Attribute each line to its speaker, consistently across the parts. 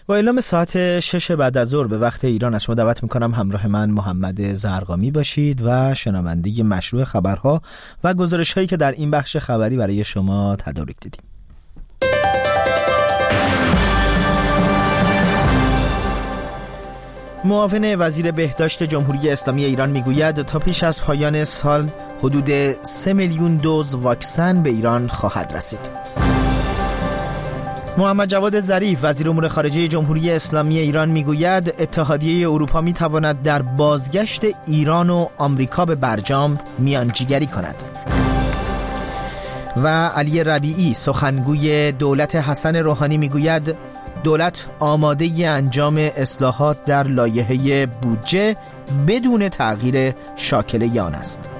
Speaker 1: با اعلام ساعت 6 بعد از ظهر به وقت ایران از شما دعوت میکنم همراه من محمد زرقامی باشید و شنونده مشروع خبرها و گزارش هایی که در این بخش خبری برای شما تدارک دیدیم. معاون وزیر بهداشت جمهوری اسلامی ایران میگوید تا پیش از پایان سال حدود 3 میلیون دوز واکسن به ایران خواهد رسید. محمد جواد ظریف وزیر امور خارجه جمهوری اسلامی ایران میگوید اتحادیه اروپا میتواند در بازگشت ایران و آمریکا به برجام میانجیگری کند. و علی ربیعی سخنگوی دولت حسن روحانی میگوید دولت آماده انجام اصلاحات در لایحه بودجه بدون تغییر شاکله آن است.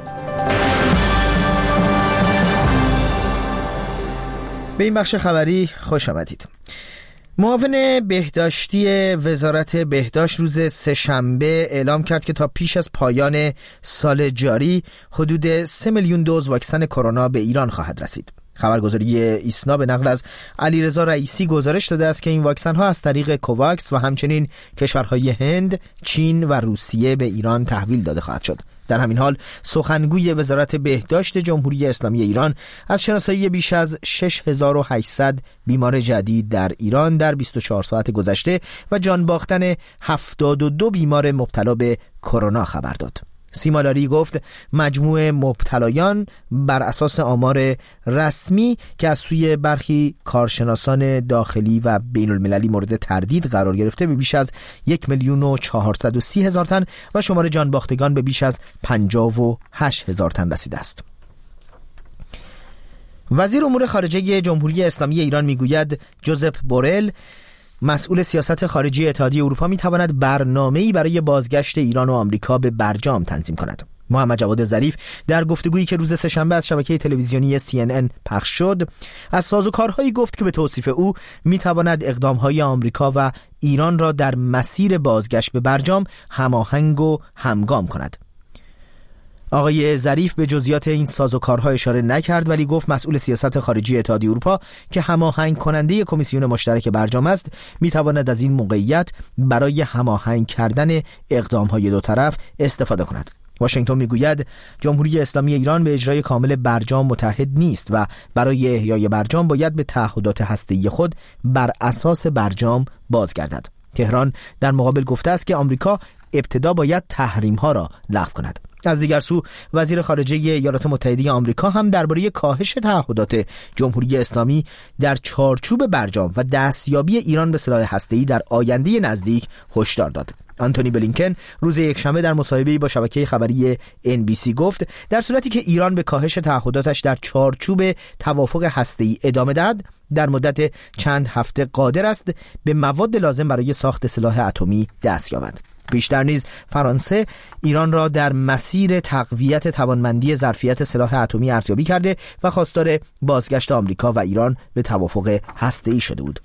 Speaker 1: به این بخش خبری خوش آمدید. معاون بهداشتی وزارت بهداشت روز سه‌شنبه اعلام کرد که تا پیش از پایان سال جاری حدود 3 میلیون دوز واکسن کرونا به ایران خواهد رسید. خبرگزاری ایسنا به نقل از علیرضا رئیسی گزارش داده است که این واکسن ها از طریق کوواکس و همچنین کشورهای هند، چین و روسیه به ایران تحویل داده خواهد شد. در همین حال سخنگوی وزارت بهداشت جمهوری اسلامی ایران از شناسایی بیش از 6800 بیمار جدید در ایران در 24 ساعت گذشته و جان باختن 72 بیمار مبتلا به کرونا خبر داد. سیما لاری گفت مجموع مبتلایان بر اساس آمار رسمی که از سوی برخی کارشناسان داخلی و بین المللی مورد تردید قرار گرفته به بیش از 1,430,000 تن و شمار جانباختگان به بیش از 58,000 تن رسیده است. وزیر امور خارجه جمهوری اسلامی ایران میگوید جوزپ بورل مسئول سیاست خارجی اتحادیه اروپا میتواند برنامه‌ای برای بازگشت ایران و آمریکا به برجام تنظیم کند. محمد جواد ظریف در گفتگویی که روز سه‌شنبه از شبکه تلویزیونی CNN پخش شد از سازوکارهایی گفت که به توصیف او میتواند اقدامهای آمریکا و ایران را در مسیر بازگشت به برجام هماهنگ و همگام کند. آقای ظریف به جزئیات این سازوکارها اشاره نکرد ولی گفت مسئول سیاست خارجی اتحادیه اروپا که هماهنگ کننده کمیسیون مشترک برجام است میتواند از این موقعیت برای هماهنگ کردن اقدامهای دو طرف استفاده کند. واشنگتن میگوید جمهوری اسلامی ایران به اجرای کامل برجام متحد نیست و برای احیای برجام باید به تعهدات هسته‌ای خود بر اساس برجام بازگردد. تهران در مقابل گفته است که آمریکا ابتدا باید تحریم‌ها را لغو کند. از دیگر سو وزیر خارجه ایالات متحده آمریکا هم درباره کاهش تعهدات جمهوری اسلامی در چارچوب برجام و دستیابی ایران به سلاح هسته‌ای در آینده نزدیک هشدار داد. آنتونی بلینکن روز یکشنبه در مصاحبه‌ای با شبکه خبری NBC گفت در صورتی که ایران به کاهش تعهداتش در چارچوب توافق هسته‌ای ادامه دهد در مدت چند هفته قادر است به مواد لازم برای ساخت سلاح اتمی دست یابد. بیشتر نیز فرانسه ایران را در مسیر تقویت توانمندی ظرفیت سلاح اتمی ارزیابی کرده و خواستار بازگشت آمریکا و ایران به توافق هسته‌ای شده بود.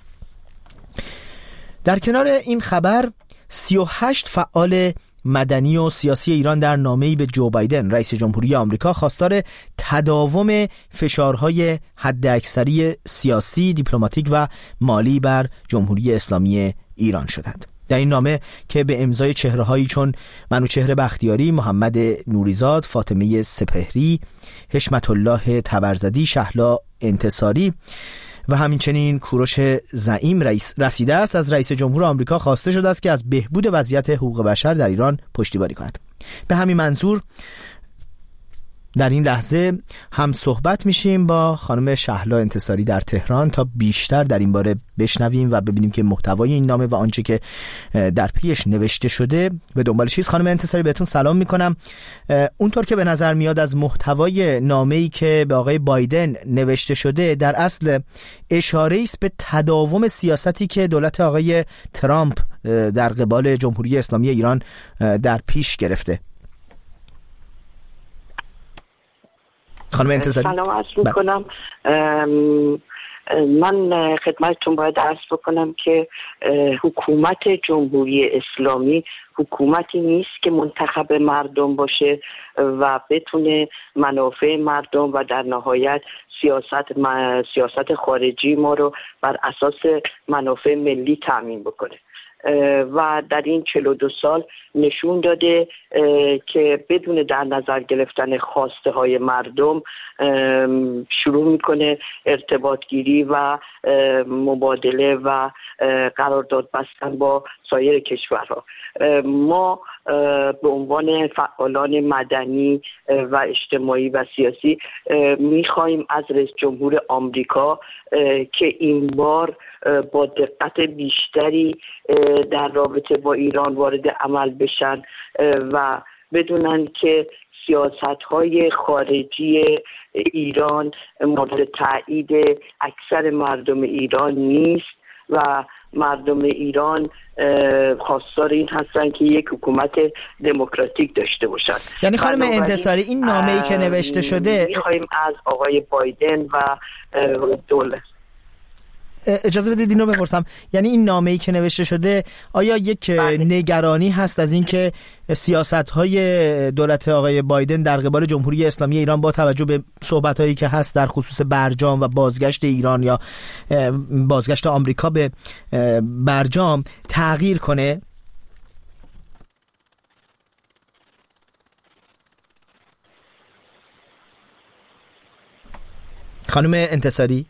Speaker 1: در کنار این خبر 38 فعال مدنی و سیاسی ایران در نامه‌ای به جو بایدن رئیس جمهوری آمریکا خواستار تداوم فشارهای حداکثری سیاسی، دیپلماتیک و مالی بر جمهوری اسلامی ایران شدند. در این نامه که به امضای چهره‌هایی چون منوچهر بختیاری، محمد نوریزاد، فاطمه سپهری، حشمت الله تبرزدی، شهلا انتصاری و همچنین کوروش زعیم رسیده است، از رئیس جمهور آمریکا خواسته شده است که از بهبود وضعیت حقوق بشر در ایران پشتیبانی کند. به همین منظور در این لحظه هم صحبت میشیم با خانم شهلا انتصاری در تهران تا بیشتر در این باره بشنویم و ببینیم که محتوای این نامه و آنچه که در پیش نوشته شده به دنبال چیست. خانم انتصاری بهتون سلام میکنم. اونطور که به نظر میاد از محتوای نامه‌ای که به آقای بایدن نوشته شده در اصل اشاره است به تداوم سیاستی که دولت آقای ترامپ در قبال جمهوری اسلامی ایران در پیش گرفته.
Speaker 2: خانم انتصاری سلام عرض می‌کنم. من خدمتتون باید عرض بکنم که حکومت جمهوری اسلامی حکومتی نیست که منتخب مردم باشه و بتونه منافع مردم و در نهایت سیاست خارجی ما رو بر اساس منافع ملی تأمین بکنه و در این 42 سال نشون داده که بدون در نظر گرفتن خواسته های مردم شروع میکنه ارتباط گیری و مبادله و قرارداد بستن با سایر کشورها. ما به عنوان فعالان مدنی و اجتماعی و سیاسی میخواهیم از رئیس جمهور آمریکا که این بار با دقت بیشتری در رابطه با ایران وارد عمل بشن و بدونن که سیاست‌های خارجی ایران مورد تایید اکثر مردم ایران نیست و مردم ایران خواستار این هستن که یک حکومت دموکراتیک داشته باشند.
Speaker 1: یعنی خانم انتصاری این نامه‌ای که نوشته شده
Speaker 2: می‌خوایم از آقای بایدن و دولت
Speaker 1: اجازه بدید این رو بپرسم، یعنی این نامه‌ای که نوشته شده آیا یک نگرانی هست از اینکه سیاست‌های دولت آقای بایدن در قبال جمهوری اسلامی ایران با توجه به صحبت‌هایی که هست در خصوص برجام و بازگشت ایران یا بازگشت آمریکا به برجام تغییر کنه؟ خانم انتصاری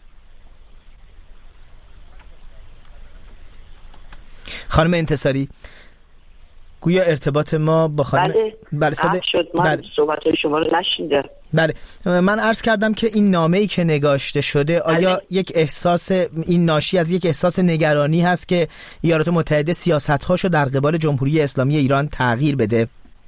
Speaker 1: گویا ارتباط ما با خانم
Speaker 2: بله شد. من صحبت شما رو نشنیدم.
Speaker 1: بله من عرض کردم که این نامه‌ای که نگاشته شده آیا یک احساس این ناشی از یک احساس نگرانی هست که ایالات متحده سیاست‌هاشو در قبال جمهوری اسلامی ایران تغییر بده؟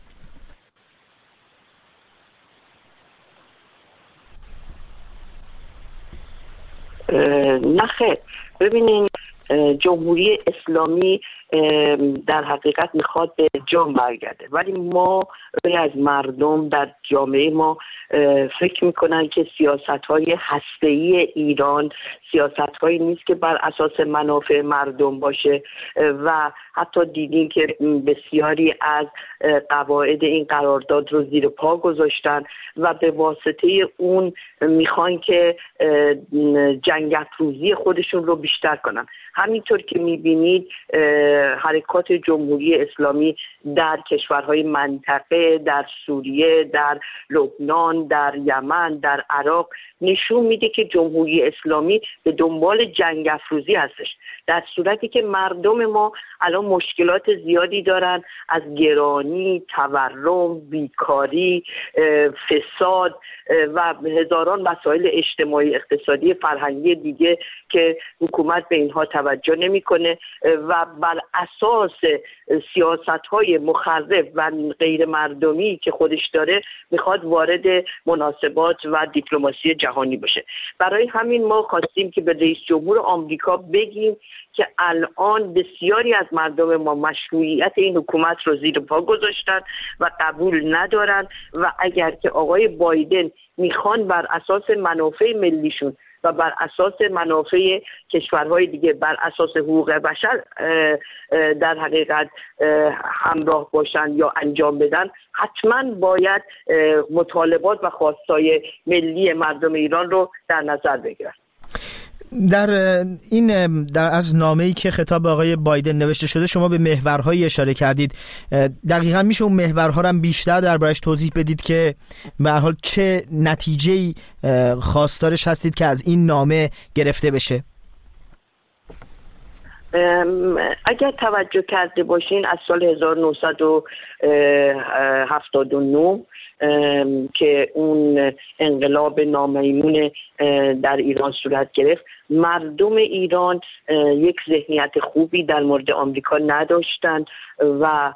Speaker 2: نه خیر، ببینین جمهوری اسلامی در حقیقت میخواد به جام برگرده، ولی ما از مردم در جامعه ما فکر میکنن که سیاست‌های هسته‌ای ایران سیاست‌هایی نیست که بر اساس منافع مردم باشه و حتی دیدیم که بسیاری از قواعد این قرارداد رو زیر پا گذاشتن و به واسطه اون میخوان که جنگ افروزی خودشون رو بیشتر کنن. همینطور که میبینید حرکات جمهوری اسلامی در کشورهای منطقه، در سوریه، در لبنان، در یمن، در عراق نشون میده که جمهوری اسلامی به دنبال جنگ افروزی هستش، در صورتی که مردم ما الان مشکلات زیادی دارن، از گرانی، تورم، بیکاری، فساد و هزاران مسائل اجتماعی، اقتصادی، فرهنگی دیگه که حکومت به اینها توجه نمیکنه و بر اساس سیاست‌های مخرب و غیر مردمی که خودش داره میخواد وارد مناسبات و دیپلماسی جهانی بشه. برای همین ما خواستیم که به رئیس جمهور آمریکا بگیم که الان بسیاری از مردم ما مشروعیت این حکومت رو زیر پا گذاشتن و قبول ندارن و اگر که آقای بایدن میخوان بر اساس منافع ملیشون و بر اساس منافع کشورهای دیگه، بر اساس حقوق بشر در حقیقت همراه باشن یا انجام بدن، حتما باید مطالبات و خواستای ملی مردم ایران رو در نظر بگیرن.
Speaker 1: در از نامه‌ای که خطاب آقای بایدن نوشته شده شما به محورهایی اشاره کردید. دقیقاً میشه اون محورها رو بیشتر دربارش توضیح بدید که به هر حال چه نتیجه‌ای خواستارش هستید که از این نامه گرفته بشه؟
Speaker 2: اگر توجه کرده باشین از سال 1979 که اون انقلاب نامیمون در ایران صورت گرفت، مردم ایران یک ذهنیت خوبی در مورد آمریکا نداشتند و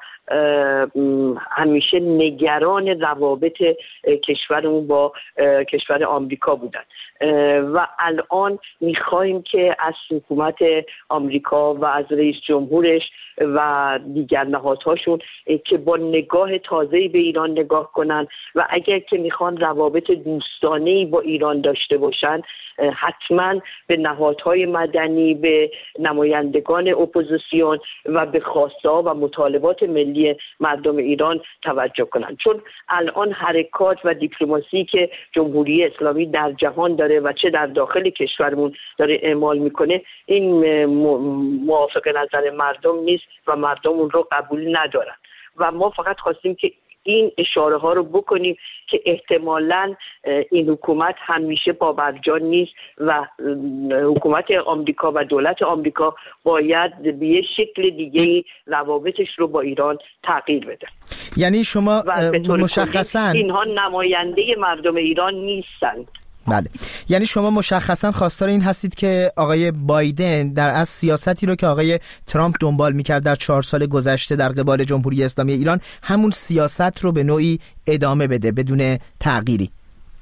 Speaker 2: همیشه نگران روابط کشورمون با کشور آمریکا بودند و الان میخوایم که از حکومت آمریکا و از رئیس جمهورش و دیگر نهادهاشون که با نگاه تازه‌ای به ایران نگاه کنن و اگر که میخوان روابط دوستانه‌ای با ایران داشته باشن حتما به نهادهای مدنی، به نمایندگان اپوزیسیون و به خواسته‌ها و مطالبات ملی مردم ایران توجه کنن، چون الان حرکات و دیپلماسی که جمهوری اسلامی در جهان داره و چه در داخل کشورمون داره اعمال میکنه این موافق نظر مردم نیست و مردم اون رو قبول ندارن و ما فقط خواستیم که این اشاره ها رو بکنیم که احتمالاً این حکومت همیشه باورجا نیست و حکومت آمریکا و دولت آمریکا باید به یه شکل دیگه روابطش رو با ایران تغییر بده.
Speaker 1: یعنی شما مشخصاً
Speaker 2: اینها نماینده مردم ایران نیستند.
Speaker 1: بله، یعنی شما مشخصاً خواستار این هستید که آقای بایدن در از سیاستی رو که آقای ترامپ دنبال می‌کرد در 4 سال گذشته در قبال جمهوری اسلامی ایران همون سیاست رو به نوعی ادامه بده بدون تغییری.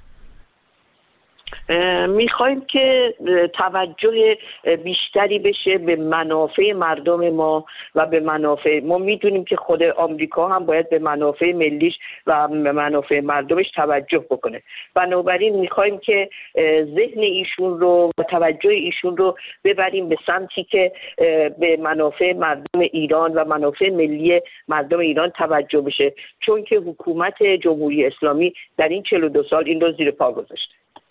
Speaker 2: میخوایم که توجه بیشتری بشه به منافع مردم ما و به منافع ما. میدونیم که خود آمریکا هم باید به منافع ملیش و منافع مردمش توجه بکنه. بنابراین میخوایم که ذهن ایشون رو و توجه ایشون رو ببریم به سمتی که به منافع مردم ایران و منافع ملی مردم ایران توجه بشه، چون که حکومت جمهوری اسلامی در این 42 سال این رو زیر پا گذاشته.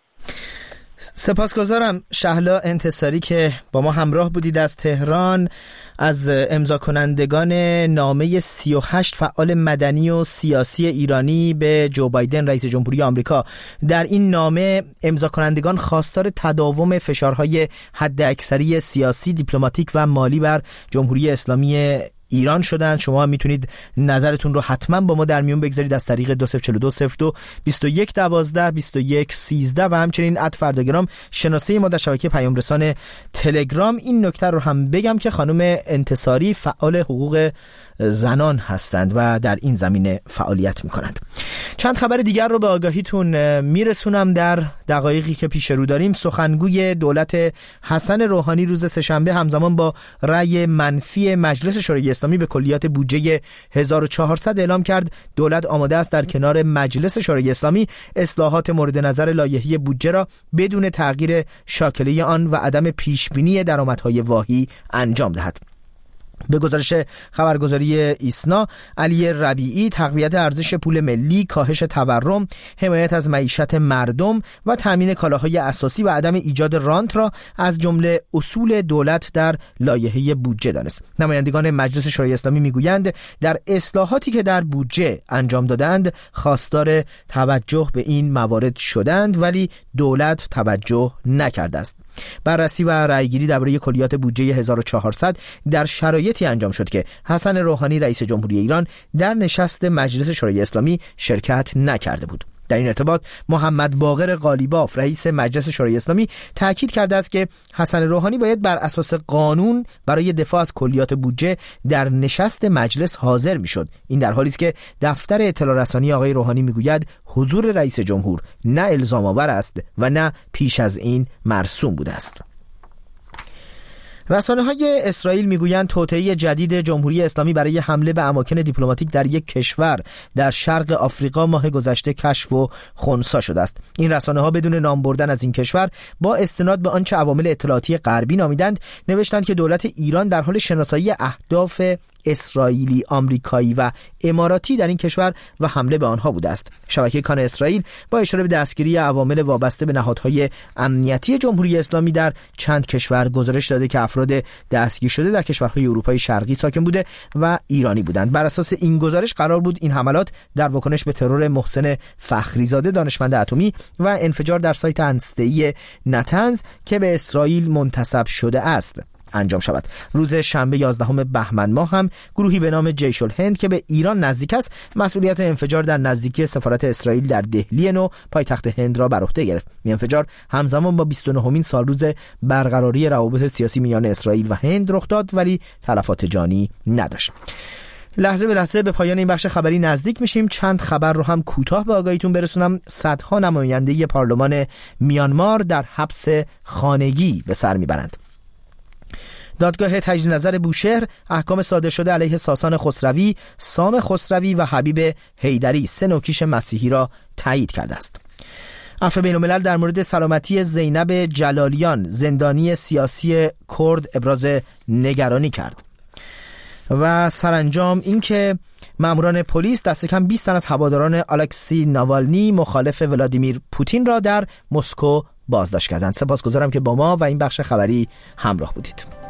Speaker 1: سپاسگزارم شهلا انتصاری که با ما همراه بودید از تهران، از امضا کنندگان نامه 38 فعال مدنی و سیاسی ایرانی به جو بایدن رئیس جمهوری آمریکا. در این نامه امضا کنندگان خواستار تداوم فشارهای حداکثری سیاسی، دیپلماتیک و مالی بر جمهوری اسلامی ایران شدن. شما میتونید نظرتون رو حتما با ما در میون بگذارید از طریق 204202 2112 2113 و همچنین @فرداگرام شناسه ما در شبکه پیام رسان تلگرام. این نکته رو هم بگم که خانم انتصاری فعال حقوق زنان هستند و در این زمینه فعالیت میکنند. چند خبر دیگر رو به آگاهیتون میرسونم. در دقایقی که پیش رو داریم، سخنگوی دولت حسن روحانی روز سه‌شنبه همزمان با رأی منفی مجلس شورای اسلامی به کلیات بودجه 1400 اعلام کرد دولت آماده است در کنار مجلس شورای اسلامی اصلاحات مورد نظر لایحه بودجه را بدون تغییر شاکله آن و عدم پیشبینی درآمدهای واهی انجام دهد. به گزارش خبرگزاری ایسنا، علی ربیعی تقویت ارزش پول ملی، کاهش تورم، حمایت از معیشت مردم و تامین کالاهای اساسی و عدم ایجاد رانت را از جمله اصول دولت در لایحه بودجه دانست. نمایندگان مجلس شورای اسلامی میگویند در اصلاحاتی که در بودجه انجام دادند خواستار توجه به این موارد شدند ولی دولت توجه نکرده است. بررسی و رأیگیری درباره کلیات بودجه 1400 در شرایطی انجام شد که حسن روحانی رئیس جمهوری ایران در نشست مجلس شورای اسلامی شرکت نکرده بود. در این ارتباط محمد باقر قالیباف رئیس مجلس شورای اسلامی تاکید کرده است که حسن روحانی باید بر اساس قانون برای دفاع از کلیات بودجه در نشست مجلس حاضر میشد. این در حالی است که دفتر اطلاع رسانی آقای روحانی میگوید حضور رئیس جمهور نه الزام آور است و نه پیش از این مرسوم بوده است. رسانه‌های اسرائیل میگویند توطئه جدید جمهوری اسلامی برای حمله به اماکن دیپلماتیک در یک کشور در شرق آفریقا ماه گذشته کشف و خنثی شده است. این رسانه‌ها بدون نام بردن از این کشور با استناد به آنچه عوامل اطلاعاتی غربی نامیدند نوشتند که دولت ایران در حال شناسایی اهداف اسرائیلی، آمریکایی و اماراتی در این کشور و حمله به آنها بوده است. شبکه کان اسرائیل با اشاره به دستگیری عوامل وابسته به نهادهای امنیتی جمهوری اسلامی در چند کشور گزارش داده که افراد دستگیر شده در کشورهای اروپای شرقی ساکن بوده و ایرانی بودند. بر اساس این گزارش قرار بود این حملات در واکنش به ترور محسن فخریزاده دانشمند اتمی و انفجار در سایت هسته‌ای نتنز که به اسرائیل منتسب شده است انجام شود. روز شنبه 11 بهمن ماه هم گروهی به نام جیش الهند که به ایران نزدیک است مسئولیت انفجار در نزدیکی سفارت اسرائیل در دهلی نو پایتخت هند را بر عهده گرفت. این انفجار همزمان با 29مین سالروز برقراری روابط سیاسی میان اسرائیل و هند رخ داد ولی تلفات جانی نداشت. لحظه به لحظه به پایان این بخش خبری نزدیک میشیم. چند خبر رو هم کوتاه به آگاهیتون برسونم. صدها نماینده پارلمان میانمار در حبس خانگی به سر میبرند. دادگاه تجدید نظر بوشهر احکام صادر شده علیه ساسان خسروی، سام خسروی و حبیب حیدری 3 نوکیش مسیحی را تایید کرده است. عفو بین‌الملل در مورد سلامتی زینب جلالیان زندانی سیاسی کرد ابراز نگرانی کرد. و سرانجام اینکه ماموران پلیس دست کم 20 تن از هواداران الکسی ناوالنی مخالف ولادیمیر پوتین را در مسکو بازداشت کردند. سپاسگزارم که با ما و این بخش خبری همراه بودید.